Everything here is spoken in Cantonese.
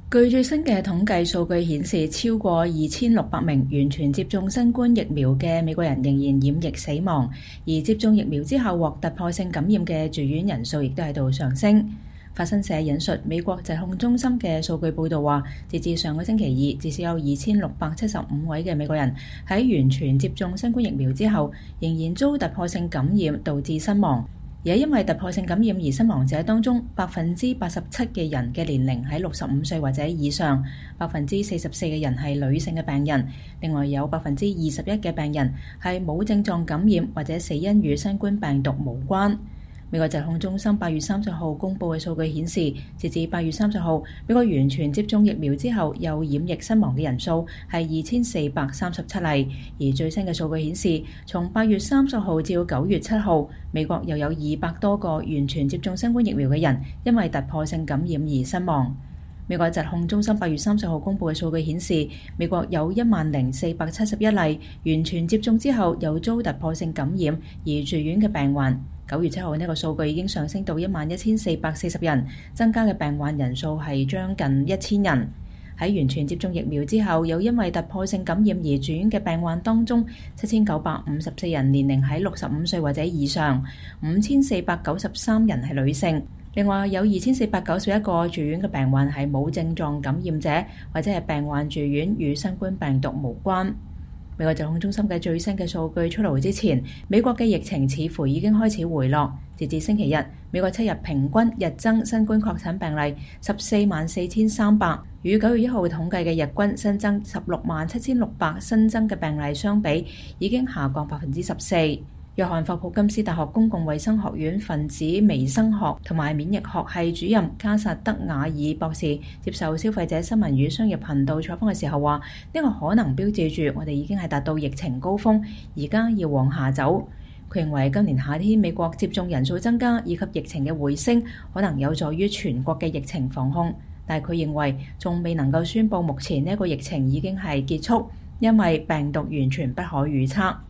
據最新嘅統計數據顯示，超過2600名完全接種新冠疫苗嘅美國人仍然染疫死亡，而接種疫苗之後獲突破性感染嘅住院人數亦都喺度上升。法新社引述美國疾控中心嘅數據報導話，截至上個星期二，至少有2675位嘅美國人喺完全接種新冠疫苗之後，仍然遭突破性感染導致身亡。而因為突破性感染而身亡者當中，87%嘅人嘅年齡喺65歲或者以上，44%嘅人係女性嘅病人，另外有21%嘅病人係冇症狀感染或者死因與新冠病毒無關。美國疾控中心8月30號公佈嘅數據顯示，截至8月30號，美國完全接種疫苗之後又染疫身亡嘅人數係2437例，而最新嘅數據顯示，從8月30號至9月7號，美國又有200多個完全接種新冠疫苗嘅人因為突破性感染而身亡。美國疾控中心8月30號公佈嘅數據顯示，美國有10,471例完全接種之後又遭突破性感染而住院嘅病患。9月7號呢個數據已經上升到11,440人，增加嘅病患人數係將近1000人。喺完全接種疫苗之後又因為突破性感染而住院嘅病患當中，7,954人年齡喺65歲或者以上，5,493人係女性。另外有2,491個住院嘅病患係冇症狀感染者，或者係病患住院與新冠病毒無關。美國疾控中心嘅最新嘅數據出爐之前，美國嘅疫情似乎已經開始回落。截至星期日，美國7日平均日增新冠確診病例144300，與9月1號統計嘅日均新增167600新增嘅病例相比，已經下降14%。約翰霍普金斯大學公共衛生學院分子微生學同埋免疫學系主任卡薩德瓦爾博士接受消費者新聞與商業頻道採訪嘅時候話，呢個可能標誌住我哋已經係達到疫情高峰，而家要往下走。佢認為今年夏天美國接種人數增加以及疫情嘅回升，可能有助於全國嘅疫情防控，但係佢認為仲未能夠宣佈目前呢個疫情已經係結束，因為病毒完全不可預測。